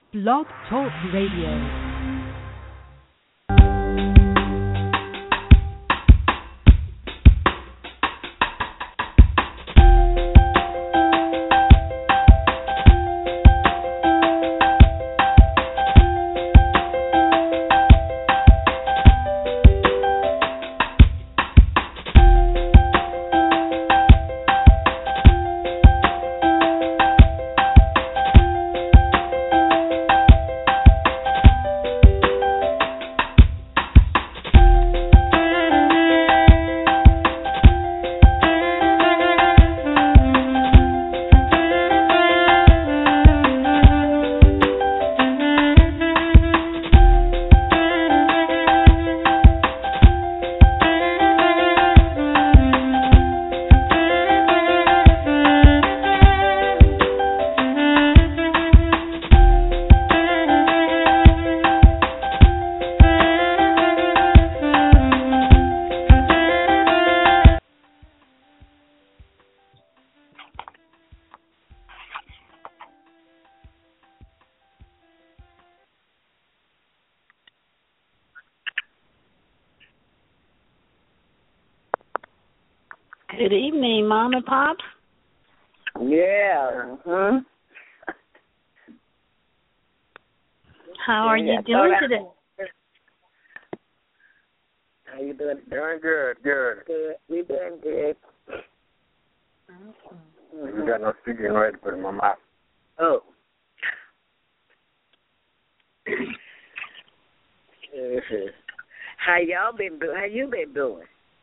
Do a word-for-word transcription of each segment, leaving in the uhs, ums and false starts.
Blog Talk Radio. Good evening, Mom and Pop. Yeah. Uh-huh. How are yeah, you doing I, today? How you doing? Doing good, good. Good. We doing good. Mm-hmm. You got no speaking ready to put in my mouth. Oh. How y'all been doing? How you been doing?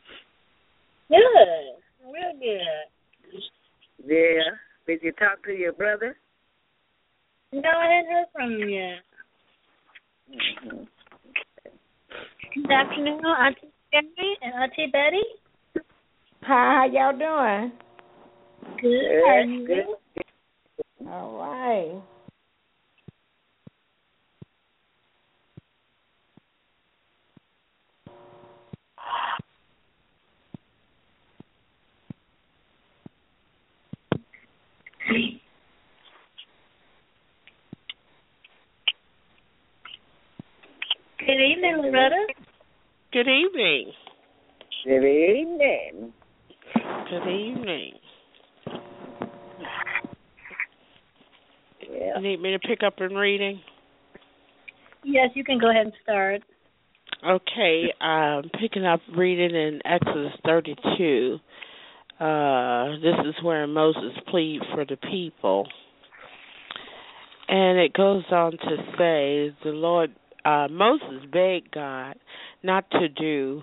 Good. Real good. Yeah. Did you talk to your brother? No, I hadn't heard from him yet. Mm-hmm. Good afternoon, Auntie Mary and Auntie Betty. Hi, how y'all doing? Good. How are you? Good. All right. Good evening, Loretta. Good evening. Good evening. Good evening. Yeah. You need me to pick up in reading? Yes, you can go ahead and start. Okay, um, picking up reading in Exodus thirty-two. Uh, this is where Moses pleads for the people. And it goes on to say, the Lord, uh, Moses begged God not to do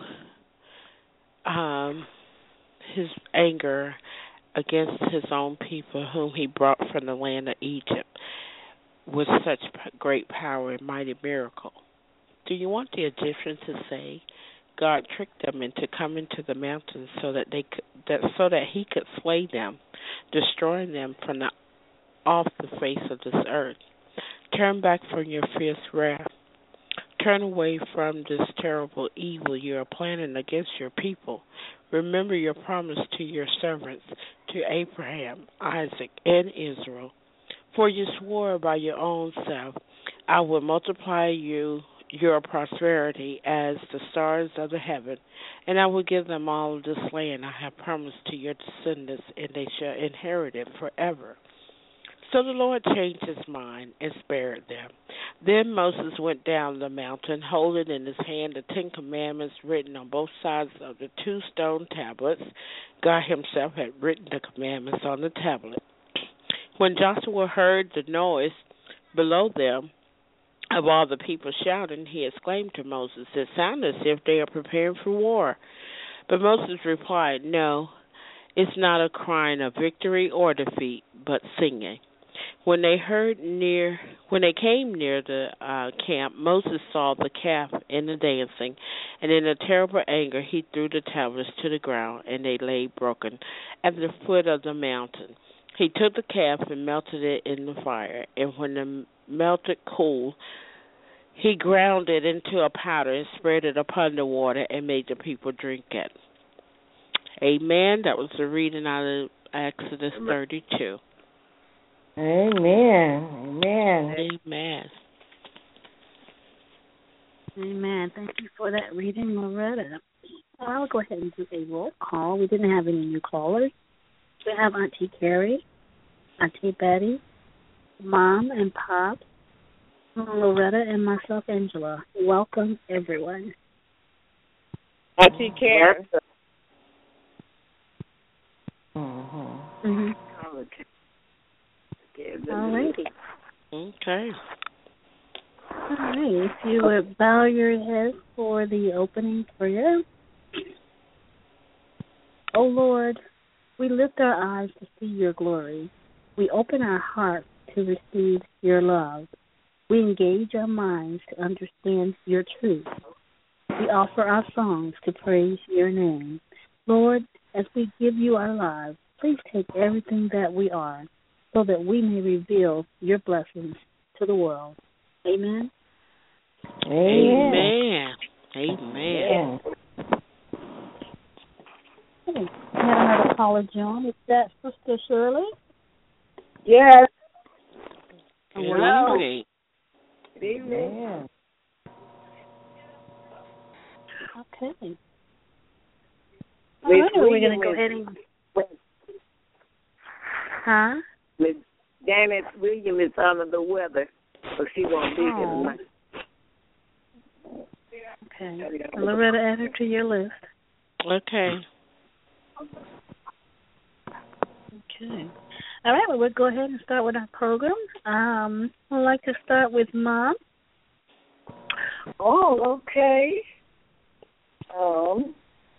um, his anger against his own people whom he brought from the land of Egypt with such great power and mighty miracle. Do you want the Egyptians to say God tricked them into coming to the mountains so that they could, that so that he could slay them, destroying them from the off the face of this earth? Turn back from your fierce wrath. Turn away from this terrible evil you are planning against your people. Remember your promise to your servants, to Abraham, Isaac, and Israel. For you swore by your own self, I will multiply you your prosperity as the stars of the heaven, and I will give them all this land I have promised to your descendants, and they shall inherit it forever. So the Lord changed his mind and spared them. Then Moses went down the mountain, holding in his hand the Ten Commandments written on both sides of the two stone tablets. God himself had written the commandments on the tablet. When Joshua heard the noise below them of all the people shouting, he exclaimed to Moses, "It sounds as if they are preparing for war." But Moses replied, "No, it's not a crying of victory or defeat, but singing." When they heard near, when they came near the uh, camp, Moses saw the calf and the dancing, and in a terrible anger he threw the tablets to the ground, and they lay broken at the foot of the mountain. He took the calf and melted it in the fire, and when the melted cool, he ground it into a powder and spread it upon the water and made the people drink it. Amen. That was the reading out of Exodus thirty-two. Amen. Amen. Amen. Amen. Thank you for that reading, Loretta. I'll go ahead and do a roll call. We didn't have any new callers. We have Auntie Carrie, Auntie Betty, Mom and Pop, Loretta, and myself, Angela. Welcome, everyone. Auntie Carrie. Mm-hmm. Mm-hmm. Okay. All righty. Okay. All right. If you would bow your heads for the opening prayer. O Lord, we lift our eyes to see your glory. We open our hearts to receive your love. We engage our minds to understand your truth. We offer our songs to praise your name. Lord, as we give you our lives, please take everything that we are so that we may reveal your blessings to the world. Amen. Amen. Amen. Okay. We have another caller, John. Is that Sister Shirley? Yes. Good Hello. evening. Good evening. Okay. All Miss right, we're William going to go is- ahead and... Huh? Miss Janice William is under the weather, so she won't be here Oh. tonight. Okay. Loretta, add her to your list. Okay. Okay. All right, well, we'll go ahead and start with our program. Um, I'd like to start with Mom. Oh, okay. Um.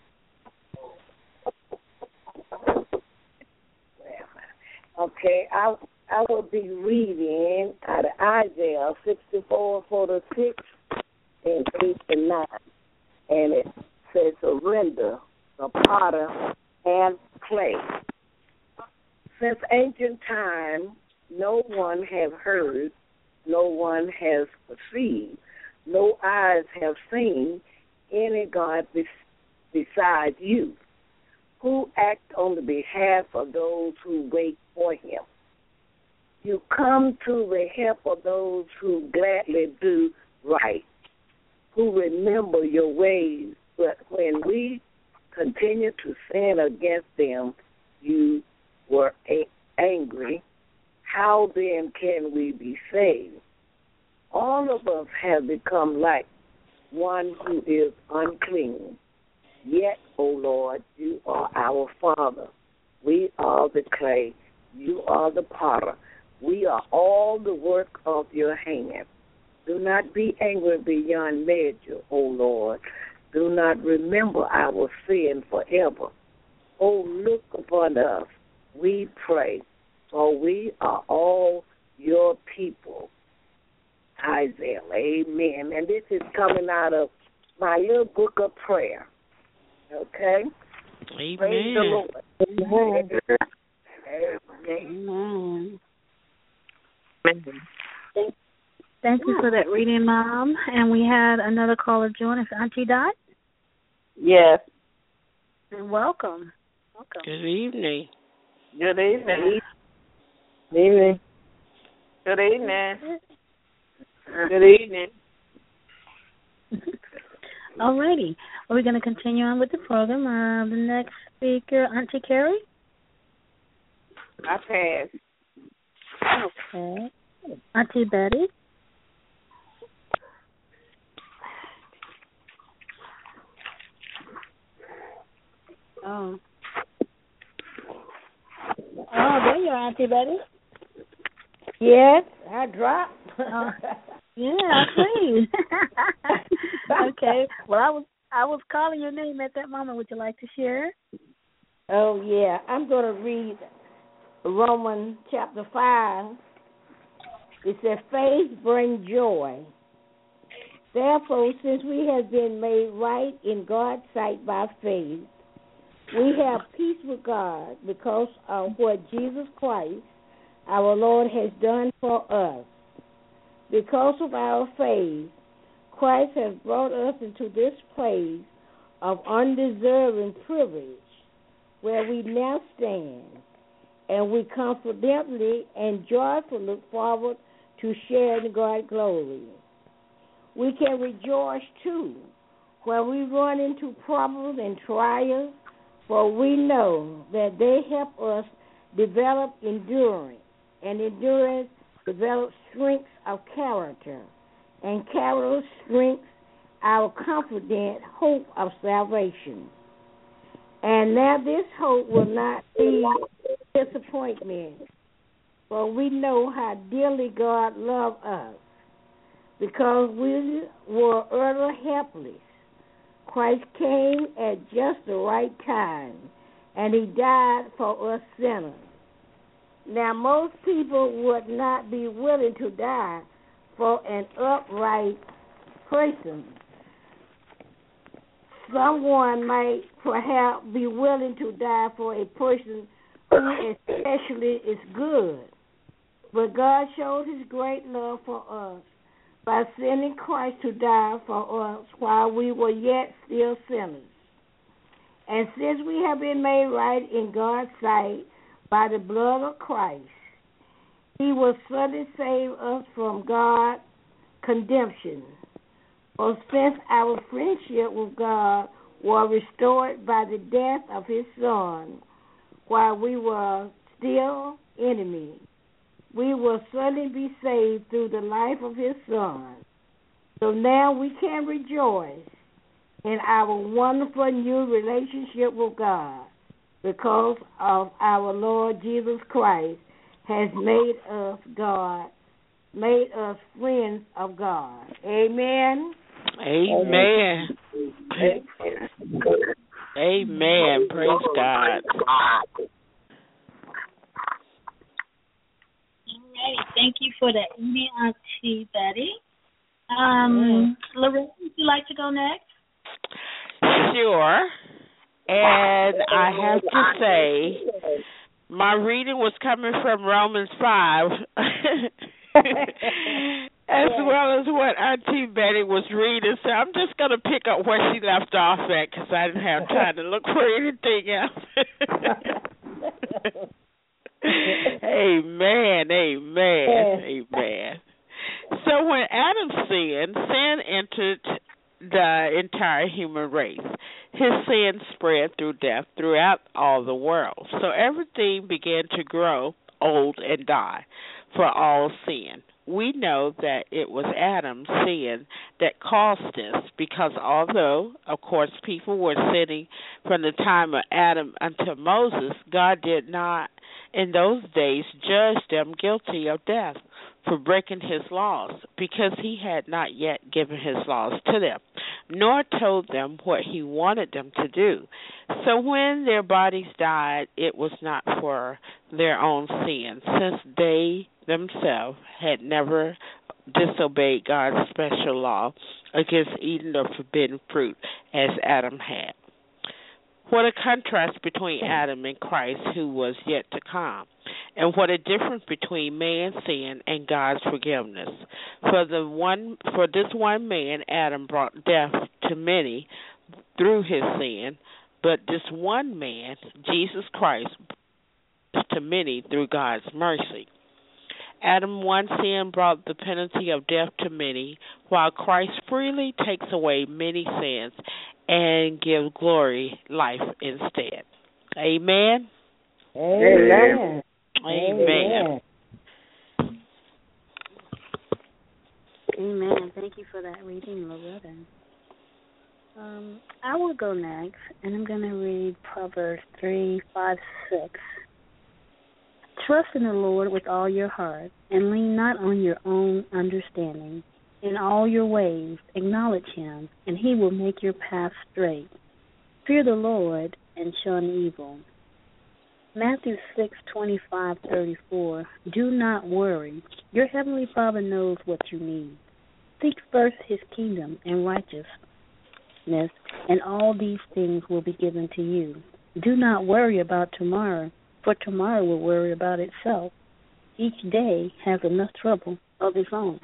Okay, I I will be reading out of Isaiah sixty-four, forty-six, and eight and nine, and it says, "Surrender the potter and clay. Since ancient time, no one have heard, no one has perceived, no eyes have seen any God bes- besides you, who act on the behalf of those who wait for him. You come to the help of those who gladly do right, who remember your ways, but when we continue to sin against them, you were a- angry. How then can we be saved? All of us have become like one who is unclean. Yet, O Lord, you are our Father. We are the clay. You are the potter. We are all the work of your hand. Do not be angry beyond measure, O Lord. Do not remember our sin forever. Oh, look upon us, we pray, for we are all your people. Isaiah, amen. And this is coming out of my little book of prayer. Okay? Amen. Praise the Lord. Amen. Amen. Amen. Thank, thank you for that reading, Mom. And we had another caller join us, Auntie Dot. Yes. And welcome. Welcome. Good evening. Good evening. Good evening. Good evening. Good evening. All righty. Well, we're going to continue on with the program. Uh, the next speaker, Auntie Carrie. I pass. Okay. Auntie Betty. Oh. Oh, there you are, Auntie Betty. Yes, I dropped. Oh, yeah, I see. Okay. Well, I was I was calling your name at that moment. Would you like to share? Oh, yeah. I'm going to read Romans chapter five. It says, faith brings joy. Therefore, since we have been made right in God's sight by faith, we have peace with God because of what Jesus Christ, our Lord, has done for us. Because of our faith, Christ has brought us into this place of undeserving privilege where we now stand. and we confidently and joyfully look forward to sharing God's glory. We can rejoice, too, when we run into problems and trials, for we know that they help us develop endurance, and endurance develops strength of character, and character strengthens our confident hope of salvation. And now this hope will not be disappointment, for we know how dearly God loved us. Because we were utterly helpless, Christ came at just the right time, and he died for us sinners. Now, most people would not be willing to die for an upright person. Someone might perhaps be willing to die for a person who especially is good. But God showed his great love for us by sending Christ to die for us while we were yet still sinners. And since we have been made right in God's sight by the blood of Christ, he will certainly save us from God's condemnation. For since our friendship with God was restored by the death of his Son while we were still enemies, we will certainly be saved through the life of his Son. So now we can rejoice in our wonderful new relationship with God because of our Lord Jesus Christ has made us God, made us friends of God. Amen. Amen. Amen. Praise God. Thank you for that email, Auntie Betty. Um, mm. Lorraine, would you like to go next? Sure. And I have to say, my reading was coming from Romans five, as well as what Auntie Betty was reading. So I'm just going to pick up where she left off at because I didn't have time to look for anything else. Amen, amen, amen. So when Adam sinned, sin entered the entire human race. His sin spread through death throughout all the world. So everything began to grow old and die, for all sin. We know that it was Adam's sin that caused this, because although, of course, people were sinning from the time of Adam until Moses, God did not in those days judge them guilty of death for breaking his laws, because he had not yet given his laws to them, nor told them what he wanted them to do. So when their bodies died, it was not for their own sin, since they themselves had never disobeyed God's special law against eating the forbidden fruit as Adam had. What a contrast between Adam and Christ, who was yet to come, and what a difference between man's sin and God's forgiveness. For the one, for this one man, Adam brought death to many through his sin, but this one man, Jesus Christ, brought to many through God's mercy. Adam, one sin, brought the penalty of death to many, while Christ freely takes away many sins and gives glory life instead. Amen? Amen. Amen. Amen. Thank you for that reading, Loretta. Um, I will go next, and I'm going to read Proverbs three, five, six. Trust in the Lord with all your heart, and lean not on your own understanding. In all your ways acknowledge him, and he will make your path straight. Fear the Lord and shun evil. Matthew six, twenty-five, thirty-four. Do not worry. Your heavenly Father knows what you need. Seek first his kingdom and righteousness, and all these things will be given to you. Do not worry about tomorrow, for tomorrow will worry about itself. Each day has enough trouble of its own.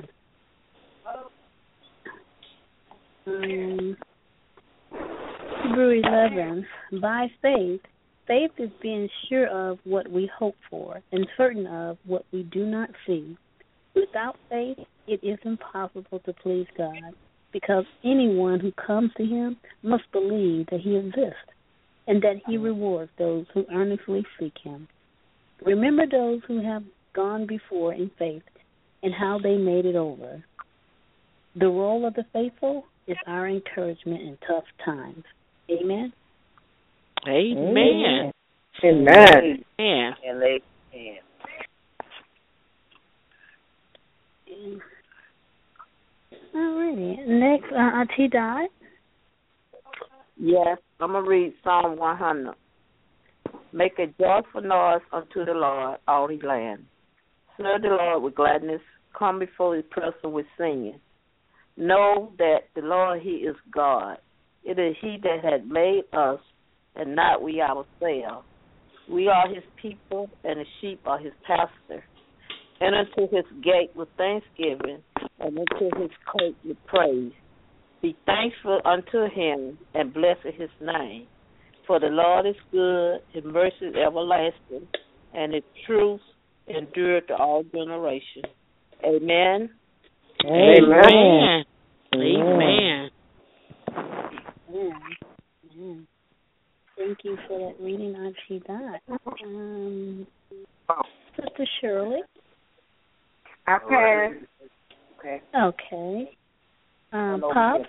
Um, Hebrew eleven. By faith, Faith is being sure of what we hope for and certain of what we do not see. Without faith, it is impossible to please God, because anyone who comes to him must believe that he exists and that he rewards those who earnestly seek him. Remember those who have gone before in faith and how they made it over. The role of the faithful is our encouragement in tough times. Amen? Amen. Amen. Amen. And they can. All righty. Next, uh, Auntie Dot. Yes, I'm going to read Psalm one hundred. Make a joyful noise unto the Lord, all his land. Serve the Lord with gladness. Come before his presence with singing. Know that the Lord, he is God. It is he that had made us, and not we ourselves. We are his people, and the sheep are his pasture. Enter into his gate with thanksgiving, and into his court with praise. Be thankful unto him, and blessed his name. For the Lord is good, his mercy is everlasting, and his truth endureth to all generations. Amen. Amen. Amen. Amen. Thank you for that reading, Auntie Dot. Um, Sister Shirley. I pass. Okay. Okay. Um, Pop.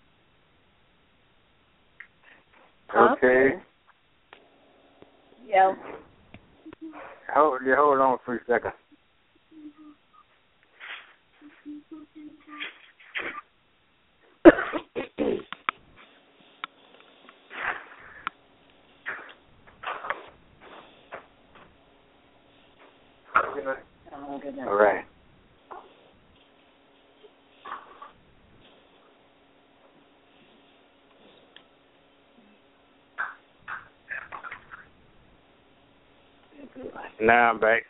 Pop. Okay. Yeah. Hold, yeah, hold on for a second. All right. Now I'm back.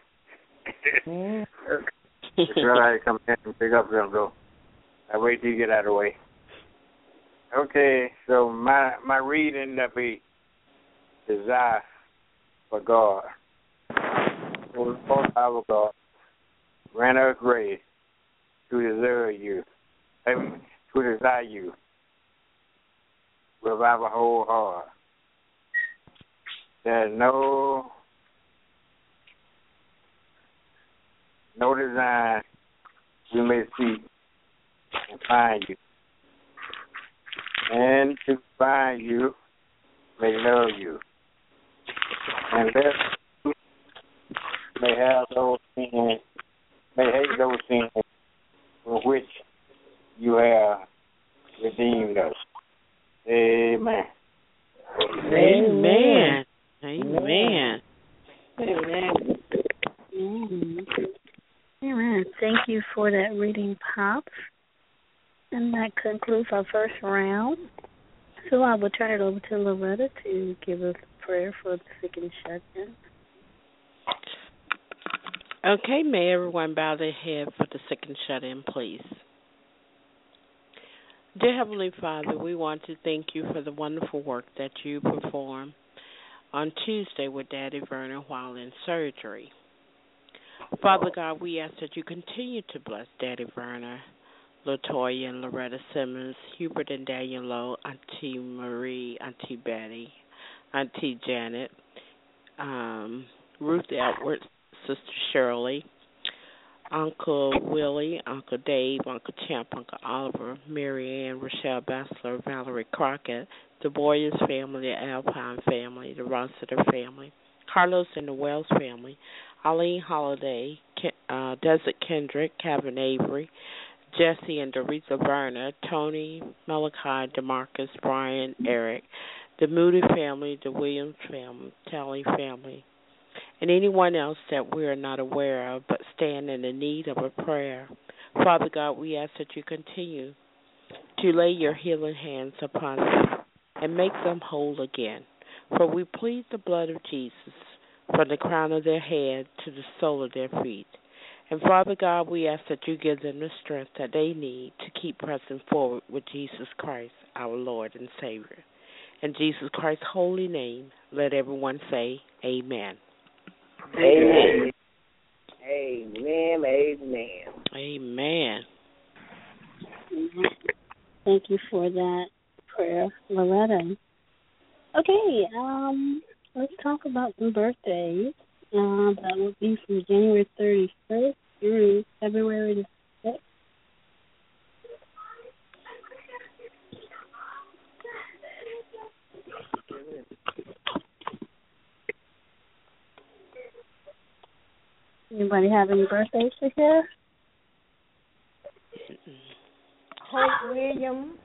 Sure, I come in and pick up them though. I wait till you get out of the way. Okay, so my my reading that be desire for God. For the Lord our God, grant us grace to desire you, and to desire you with our whole heart. There's no no design we may seek and find you. And to find you, may love you. And let may have those things, may hate those things for which you have redeemed us. Amen. Amen. Amen. Amen. Amen. Amen. Thank you for that reading, Pops. And that concludes our first round. So I will turn it over to Loretta to give us a prayer for the sick and shut in. Okay, may everyone bow their head for the sick and shut in, please. Dear Heavenly Father, we want to thank you for the wonderful work that you performed on Tuesday with Daddy Vernon while in surgery. Father God, we ask that you continue to bless Daddy Vernon, LaToya and Loretta Simmons, Hubert and Daniel Lowe, Auntie Marie, Auntie Betty, Auntie Janet, um, Ruth Edwards, Sister Shirley, Uncle Willie, Uncle Dave, Uncle Champ, Uncle Oliver, Mary Ann, Rochelle Bassler, Valerie Crockett, the Boyers family, the Alpine family, the Rossiter family, Carlos and the Wells family, Eileen Holiday, uh, Desert Kendrick, Kevin Avery, Jesse and Doretha Verner, Tony, Malachi, DeMarcus, Brian, Eric, the Moody family, the Williams family, Tally family, and anyone else that we are not aware of but stand in the need of a prayer. Father God, we ask that you continue to lay your healing hands upon them and make them whole again. For we plead the blood of Jesus from the crown of their head to the sole of their feet. And Father God, we ask that you give them the strength that they need to keep pressing forward with Jesus Christ, our Lord and Savior. In Jesus Christ's holy name, let everyone say amen. Amen. Amen. Amen. Amen. Thank you for that prayer, Loretta. Okay, um, let's talk about some birthdays. Uh, that will be from January thirty-first through February the sixth. Anybody have any birthdays to share? Hope William.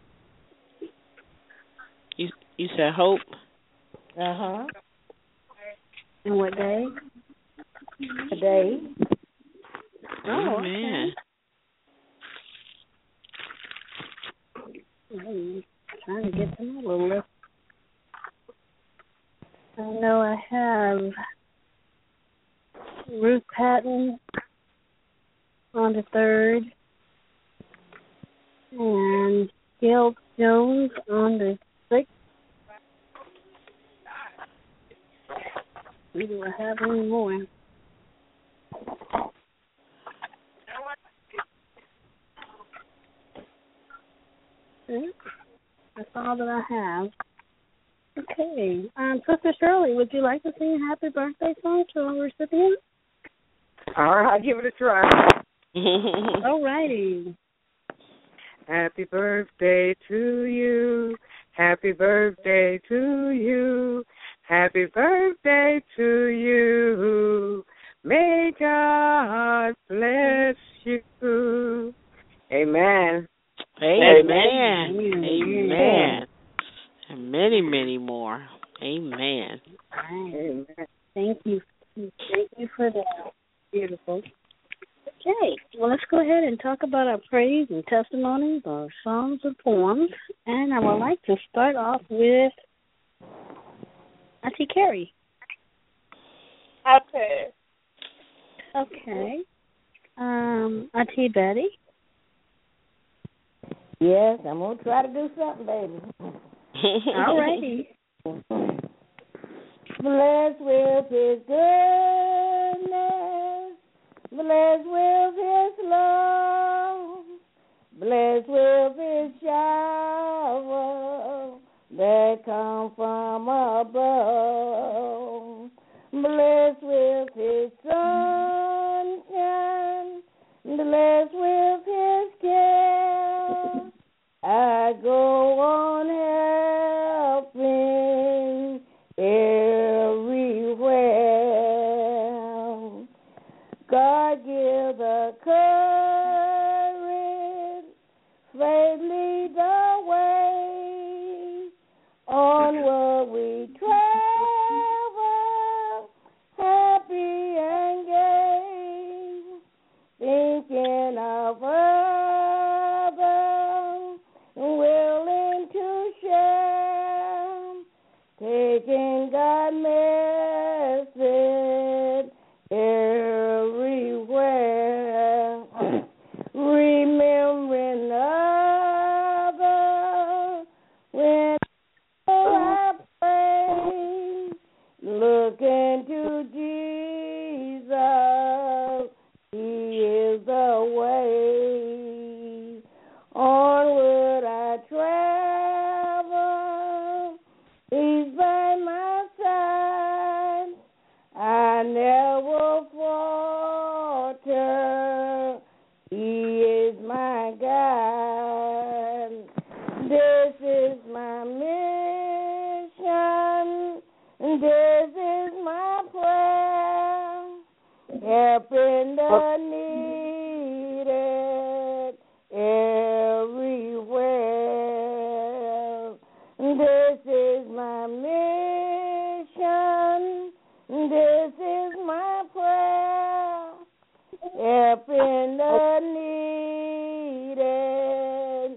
You you said Hope? Uh huh. And what day? Today. Oh, Amen. okay. I'm trying to get to my little list. I know I have Ruth Patton on the third, and Gail Jones on the sixth. Do I have any more? Okay. That's all that I have. Okay. Um, Sister Shirley, would you like to sing a happy birthday song to our recipient? All right, I'll give it a try. All righty. Happy birthday to you. Happy birthday to you. Happy birthday to you. May God bless you. Amen. Amen. Amen. Amen. And many, many more. Amen. Amen. Thank you. Thank you for that. Beautiful. Okay, well, let's go ahead and talk about our praise and testimonies, our songs and poems. And I would like to start off with Auntie Carrie. Okay. Okay. Um, Auntie Betty. Yes, I'm going to try to do something, baby. All righty. Blessed with his goodness, blessed with his love, blessed with his shower that come from above, blessed with his sunshine, blessed with his care. I go on helping everywhere. God give the courage, faith lead the way. Onward we travel, happy and gay, thinking of others, willing to share, taking God's message everywhere, remembering others when I pray, looking to Jesus, He is the way. Onward I travel, He's by my side. I never falter, He is my guide. This is my mission, this is my prayer, helping the needed everywhere. This is my mission, this is my prayer, helping the needed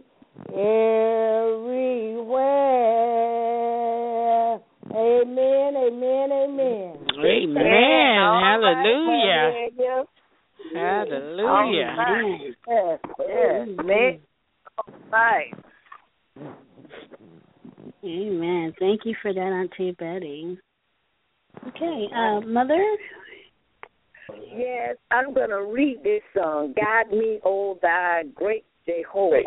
everywhere. Amen, amen, amen. Amen. Hallelujah. Right. Hallelujah. Yes, yes. Amen. All right. Amen. Thank you for that, Auntie Betty. Okay, uh, Mother? Yes, I'm going to read this song, Guide Me, O Thy Great Jehovah.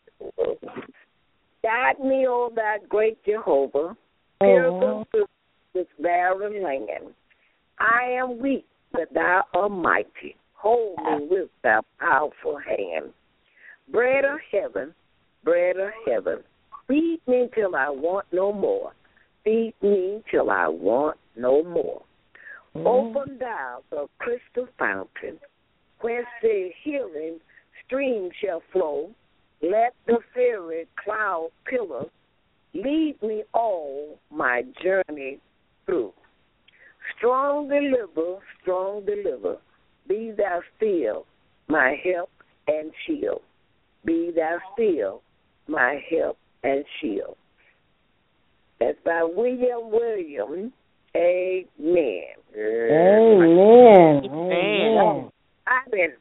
Guide me, O Thy great Jehovah, pilgrim through this barren land. I am weak, but Thou art mighty. Hold me with Thy powerful hand. Bread of heaven, bread of heaven, feed me till I want no more. Feed me till I want no more. Mm. Open thou the crystal fountain, whence the healing stream shall flow. Let the fairy cloud pillar lead me all my journey through. Strong deliver, strong deliver, be thou still my help and shield. Be thou still my help and shield. That's by William Williams. Amen. Amen. Amen. Amen.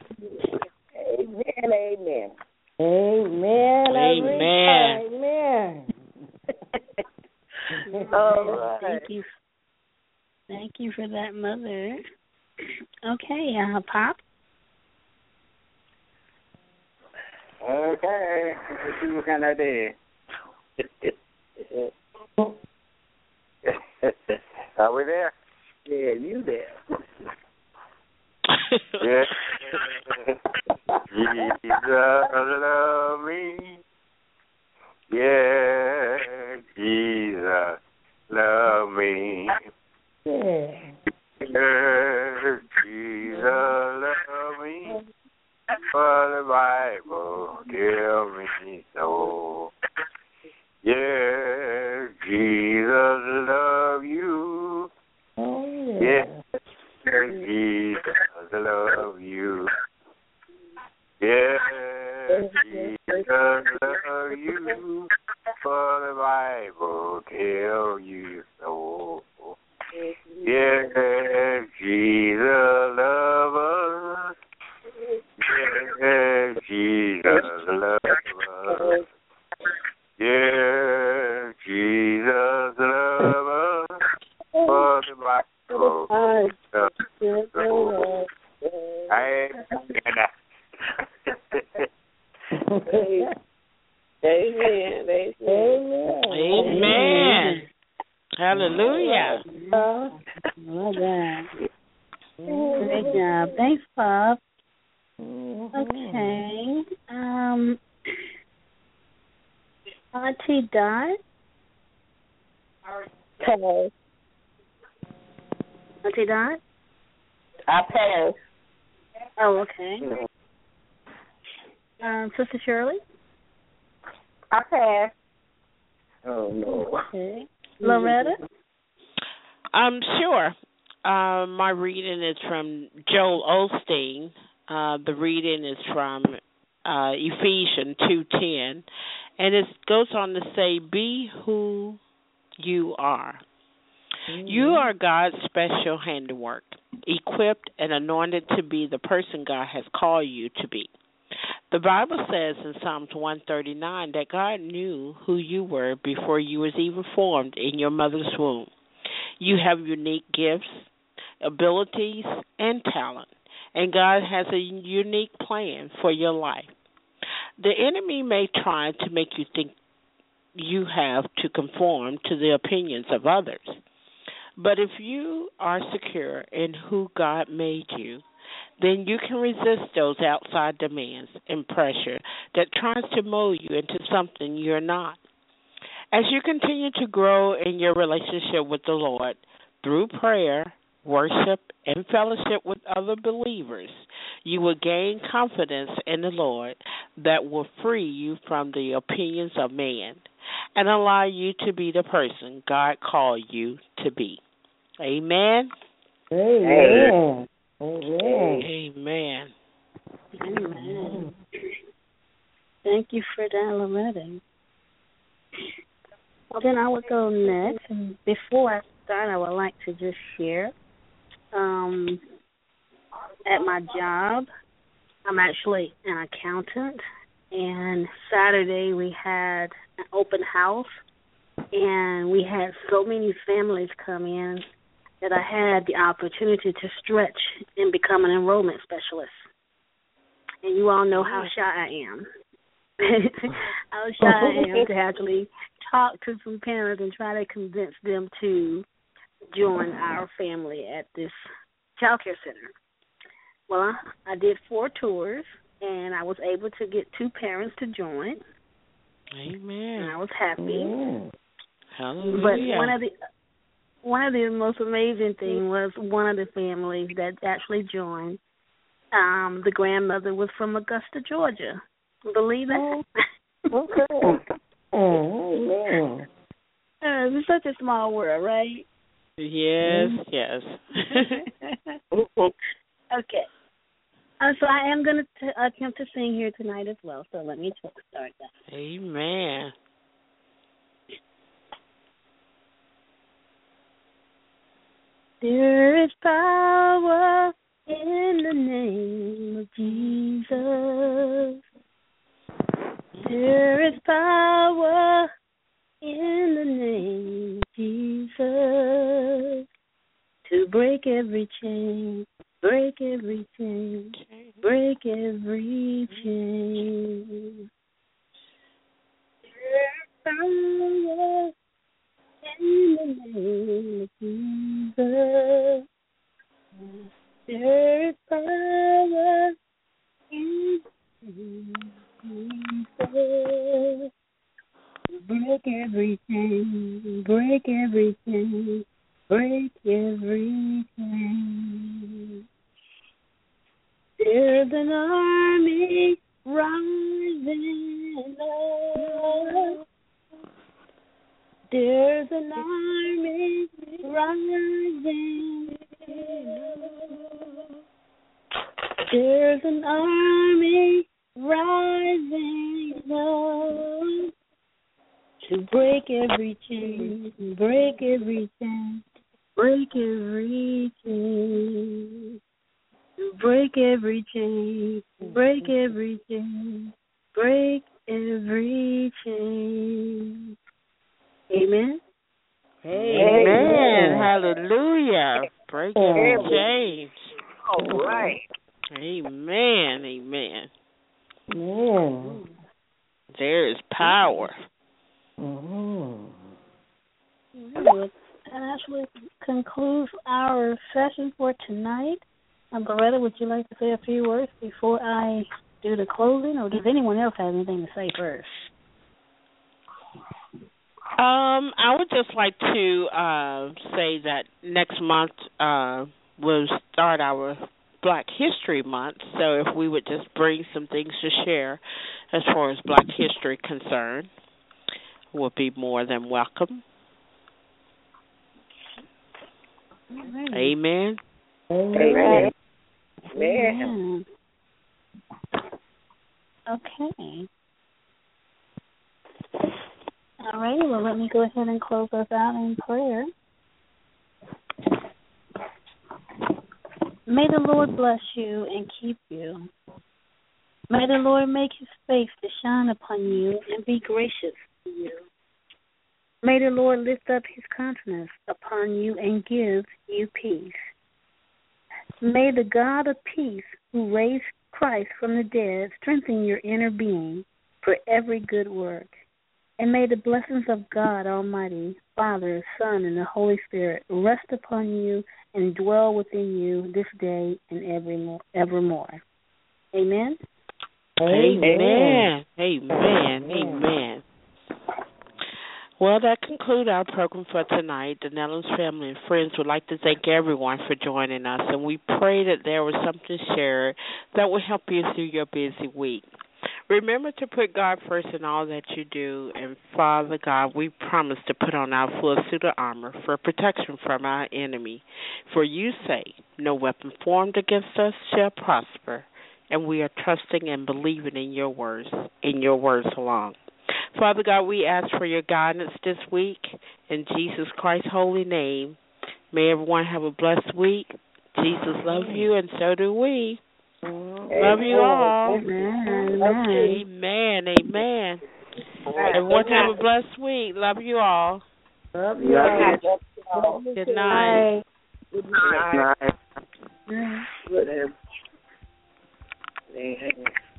Amen. Amen. Amen. Amen. Amen. All right. Thank you. Thank you for that, Mother. Okay, uh, Pop. Okay, let's see what kind of day. Are we there? Yeah, you there. Yeah. Jesus love me. Yeah, Jesus love me. Yeah. Yeah, Jesus love me. For the Bible tell me so. Yeah, Jesus love you. Oh, yeah. yeah. Jesus love you. Yeah, Jesus love you. For the Bible tell you so. Yeah, Jesus love us. Yeah, Jesus love us. Yeah, Jesus love us. For the Bible tells us so. Amen. Amen. Amen. Hallelujah. Well done. Great job. Thanks, Pop. Okay. Um, Auntie Dot. Pass. Auntie Dot. I pass. Oh, okay. Um, Sister Shirley. I pass. Oh no. Okay. Loretta. Um, sure. Uh, my reading is from Joel Osteen. Uh, the reading is from uh, Ephesians two ten, and it goes on to say, "Be who you are." Mm-hmm. You are God's special handiwork, equipped and anointed to be the person God has called you to be. The Bible says in Psalms one thirty-nine that God knew who you were before you was even formed in your mother's womb. You have unique gifts, abilities, and talent, and God has a unique plan for your life. The enemy may try to make you think you have to conform to the opinions of others. But if you are secure in who God made you, then you can resist those outside demands and pressure that tries to mold you into something you're not. As you continue to grow in your relationship with the Lord through prayer, worship, and fellowship with other believers, you will gain confidence in the Lord that will free you from the opinions of man and allow you to be the person God called you to be. Amen. Amen. Amen. Amen. Amen. Thank you for that, Loretta. Well, then I would go next. And before I start, I would like to just share. Um, at my job, I'm actually an accountant, and Saturday we had an open house and we had so many families come in that I had the opportunity to stretch and become an enrollment specialist. And you all know how shy I am. How shy I am to actually talk to some parents and try to convince them to join our family at this child care center. Well, I did four tours, and I was able to get two parents to join. Amen. And I was happy. Mm. Hallelujah. But one of the one of the most amazing things was one of the families that actually joined. Um, the grandmother was from Augusta, Georgia. Believe that? Okay. Oh, man. Uh, it's such a small world, right? Yes, yes. Okay. Uh, so I am going to attempt to sing here tonight as well, so let me start that. Amen. There is power in the name of Jesus. There is power in the name of Jesus to break every chain, break every chain, break every chain. There is power in the name of Jesus. There is power in the name of Jesus. Break every chain, break every chain, break every chain. There's an army rising up. There's an army rising up. There's an army rising up to break every chain, break every chain, break every chain, to break every chain, break every chain, break every chain. Amen. Amen. Amen. Hallelujah. Break every chain. All right. Amen. Amen. Yeah. There is power. Mm-hmm. That actually concludes our session for tonight. Um, Beretta, would you like to say a few words before I do the closing, or does anyone else have anything to say first? Um, I would just like to uh, say that next month uh, we'll start our Black History Month, so if we would just bring some things to share as far as Black history concerned, will be more than welcome. Amen. Amen. Amen. Amen. Okay. All right, well, let me go ahead and close us out in prayer. May the Lord bless you and keep you. May the Lord make his face to shine upon you and be gracious to you. May the Lord lift up his countenance upon you and give you peace. May the God of peace, who raised Christ from the dead, strengthen your inner being for every good work. And may the blessings of God Almighty, Father, Son, and the Holy Spirit rest upon you and dwell within you this day and evermore. evermore. Amen? Amen. Amen. Amen. Well, that concludes our program for tonight. The Nellums family and friends would like to thank everyone for joining us, and we pray that there was something shared that will help you through your busy week. Remember to put God first in all that you do, and Father God, we promise to put on our full suit of armor for protection from our enemy. For you say, no weapon formed against us shall prosper, and we are trusting and believing in your words, in your words alone. Father God, we ask for your guidance this week. In Jesus Christ's holy name, may everyone have a blessed week. Jesus loves you, and so do we. Love you all. Amen. Amen. Amen. Everyone have a blessed week. Love you all. Love you. Love you. Good night. Good night. Good night. Good night.